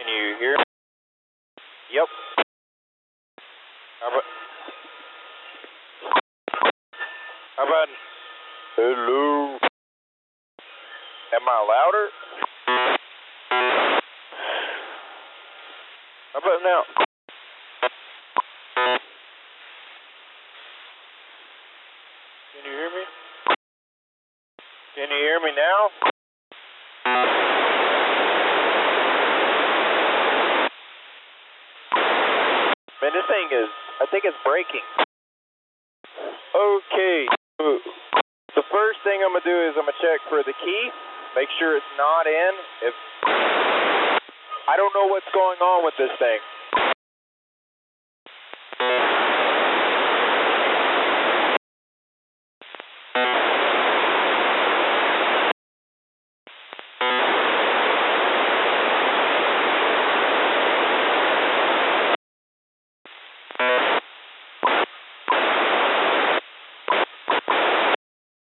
you hear me? Yep. How about hello? Am I louder? How about now? Can you hear me? Can you hear me now? Man, this thing is, I think it's breaking. Okay. The first thing I'm going to do is I'm going to check for the key, make sure it's not in. If I don't know what's going on with this thing.